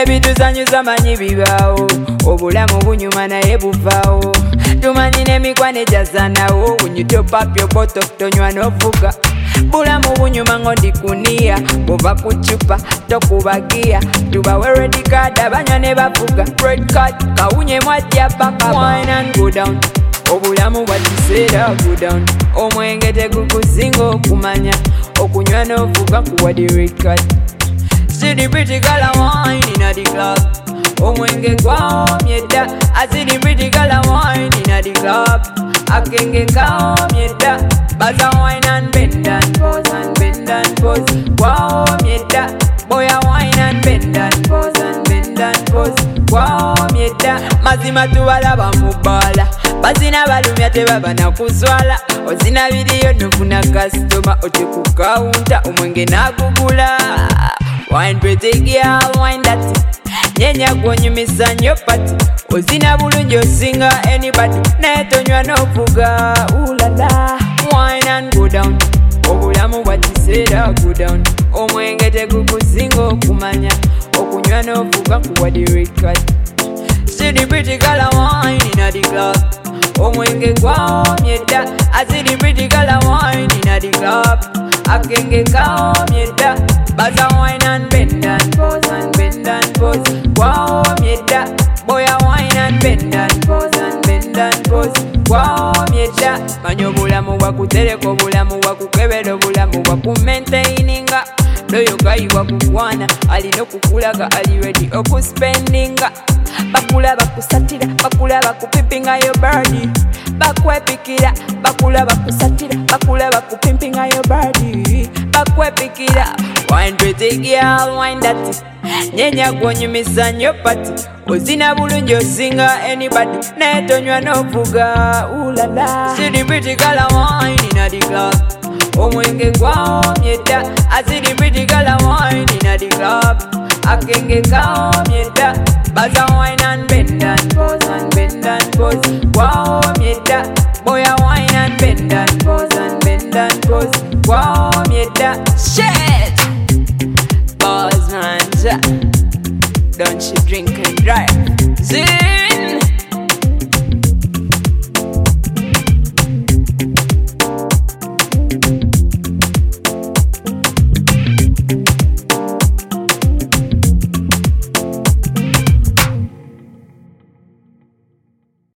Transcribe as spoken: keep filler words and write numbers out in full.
ebituzanyuza manyi bibaawo obulamu bunyuma naye buvaawo tumanyi n'emikwano egyazanawo when you top up your bottle tonywa n'ovuga bulamu bunyuma ngondi kunia bova kuchupa tokubagia tubawe red card abanywa ne bavuga red card kawunye mwajja paka wine and go down obulamu bwakiseera go down omwenge tegukusinga okumanya okunywa n'ovuga kuwa the red card. See the pretty girl a wine inna the club. Omwenge gwamye da. I see the pretty girl a wine inna the club. Akenge kamye da. Baza wine and bend and pose and bend and pose. Gwamye da. Boy a wine and bend and pose and bend and pose. Gwamye da. Mazima tubalaba mubala. Bazina balumya tebaba na kuzwala. Ozina video nofuna customer ote ku counter omwenge nagugula. Wine pretty girl, wine that nyenya gwonyumisa nnyo pati ozina bulungi osinga anybody naye tonywa n'ovuga ulala wine and go down obulamu bwakiseera go down omwenge tegukusinga okumanya okunywa n'ovuga kuwa the red card. See the pretty girl a wine inna the club omwenge gwamye da. I see the pretty girl a wine inna the club akenge kamye da. Baza wine and bend and pose and bend and pose. Gwamye da. Boy a wine and bend and pose and bend and pose. Gwamye da. Manyo bulamu bwakutereka obulamu bwakukebera obulamu bwakumaintaininga loyo gayi bwakukwana alina okukulaga ali ready okuspendinga bakula bakusatira bakula bakupimpinga yo body bakwepikira bakula bakusatira bakula bakupimpinga yo body bakwepikira wine pretty girl wine that nyenya gwonyumisa nnyo pati ozina bulungi osinga anybody naye tonywa n'ovuga ulala. See the pretty girl a wine inna the club omwenge gwamye da. I see the pretty girl a wine inna the club akenge kamye da. Baza wine and bend and pose and bend and pose. Gwamye da. Boy a wine and bend and pose and bend and pose. Gwamye da. Shit. Boss man, don't you drink and drive. See.